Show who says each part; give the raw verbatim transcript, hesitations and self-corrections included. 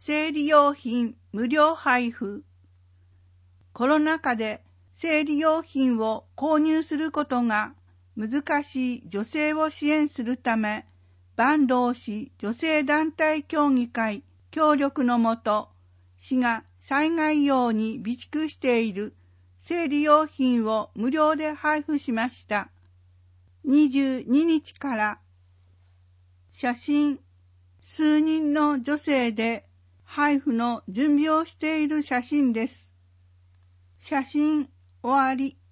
Speaker 1: 生理用品無料配布。コロナ禍で生理用品を購入することが難しい女性を支援するため、坂東市女性団体協議会協力のもと、市が災害用に備蓄している生理用品を無料で配布しました。にじゅうににちから写真、数人の女性で配布の準備をしている写真です。写真終わり。